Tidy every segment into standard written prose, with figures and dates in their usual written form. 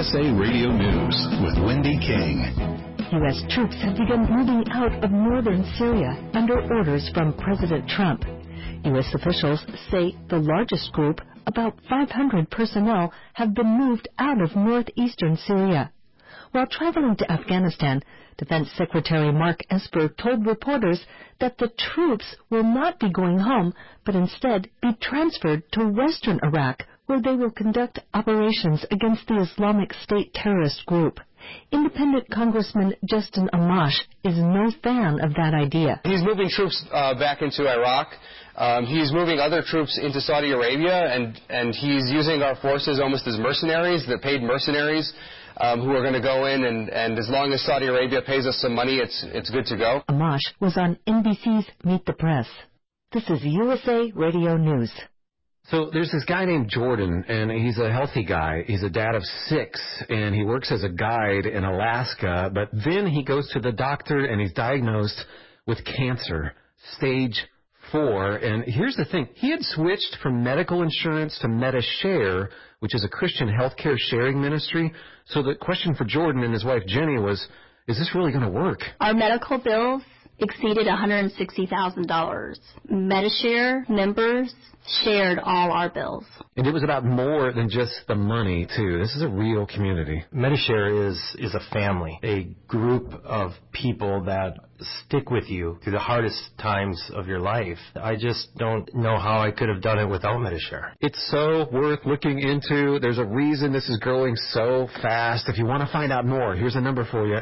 USA Radio News with Wendy King. U.S. troops have begun moving out of northern Syria under orders from President Trump. U.S. officials say the largest group, about 500 personnel, have been moved out of northeastern Syria. While traveling to Afghanistan, Defense Secretary Mark Esper told reporters that the troops will not be going home, but instead be transferred to western Iraq, where they will conduct operations against the Islamic State terrorist group. Independent Congressman Justin Amash is no fan of that idea. He's moving troops back into Iraq. He's moving other troops into Saudi Arabia, and he's using our forces almost as mercenaries, the paid mercenaries, who are going to go in, and as long as Saudi Arabia pays us some money, it's good to go. Amash was on NBC's Meet the Press. This is USA Radio News. So there's this guy named Jordan, and he's a healthy guy. He's a dad of 6, and he works as a guide in Alaska, but then he goes to the doctor, and he's diagnosed with cancer, stage 4. And here's the thing. He had switched from medical insurance to MediShare, which is a Christian healthcare sharing ministry. So the question for Jordan and his wife Jenny was, is this really going to work? Our medical bills exceeded $160,000. MediShare members shared all our bills. And it was about more than just the money, too. This is a real community. MediShare is a family, a group of people that stick with you through the hardest times of your life. I just don't know how I could have done it without MediShare. It's so worth looking into. There's a reason this is growing so fast. If you want to find out more, here's a number for you.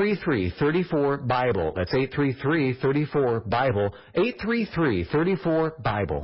833-34-BIBLE. That's 833-34-BIBLE. 833-34-BIBLE.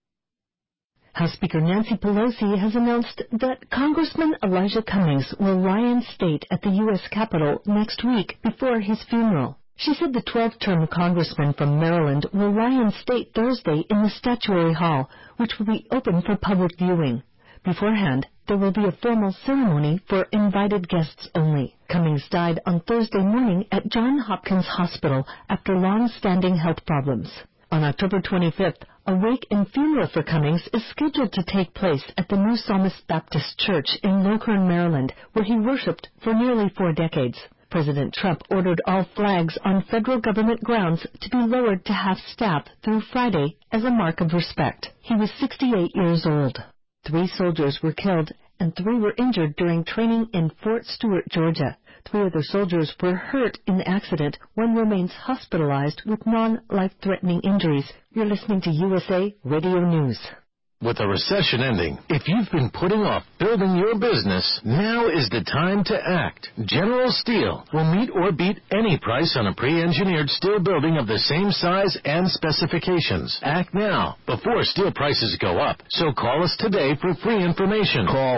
House Speaker Nancy Pelosi has announced that Congressman Elijah Cummings will lie in state at the U.S. Capitol next week before his funeral. She said the 12th-term congressman from Maryland will lie in state Thursday in the Statuary Hall, which will be open for public viewing. Beforehand, there will be a formal ceremony for invited guests only. Cummings died on Thursday morning at Johns Hopkins Hospital after long-standing health problems. On October 25th, a wake and funeral for Cummings is scheduled to take place at the New Psalmist Baptist Church in Lockhart, Maryland, where he worshipped for nearly 4 decades. President Trump ordered all flags on federal government grounds to be lowered to half-staff through Friday as a mark of respect. He was 68 years old. 3 soldiers were killed and 3 were injured during training in Fort Stewart, Georgia. 3 other soldiers were hurt in the accident. 1 remains hospitalized with non-life-threatening injuries. You're listening to USA Radio News. With a recession ending, if you've been putting off building your business, now is the time to act. General Steel will meet or beat any price on a pre-engineered steel building of the same size and specifications. Act now, before steel prices go up. So call us today for free information. Call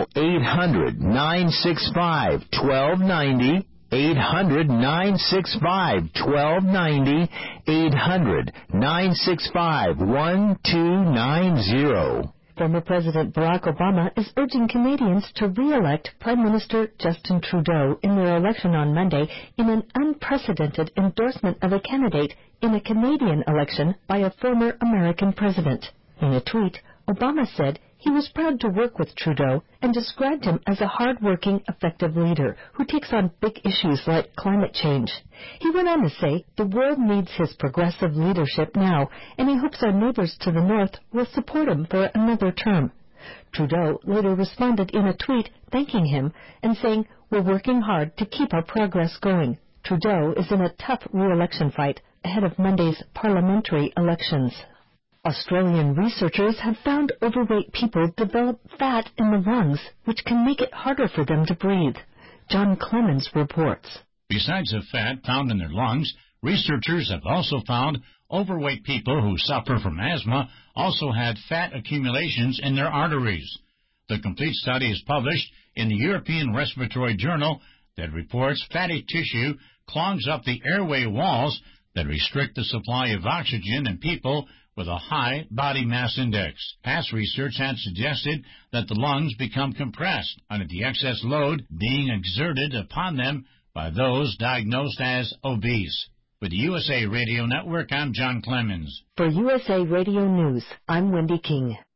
800-965-1290. 800-965-1290, 800-965-1290. Former President Barack Obama is urging Canadians to re-elect Prime Minister Justin Trudeau in their election on Monday in an unprecedented endorsement of a candidate in a Canadian election by a former American president. In a tweet, Obama said he was proud to work with Trudeau and described him as a hard-working, effective leader who takes on big issues like climate change. He went on to say the world needs his progressive leadership now, and he hopes our neighbors to the north will support him for another term. Trudeau later responded in a tweet thanking him and saying, "We're working hard to keep our progress going." Trudeau is in a tough re-election fight ahead of Monday's parliamentary elections. Australian researchers have found overweight people develop fat in the lungs, which can make it harder for them to breathe. John Clemens reports. Besides the fat found in their lungs, researchers have also found overweight people who suffer from asthma also had fat accumulations in their arteries. The complete study is published in the European Respiratory Journal that reports fatty tissue clogs up the airway walls that restrict the supply of oxygen in people with a high body mass index. Past research had suggested that the lungs become compressed under the excess load being exerted upon them by those diagnosed as obese. With the USA Radio Network, I'm John Clemens. For USA Radio News, I'm Wendy King.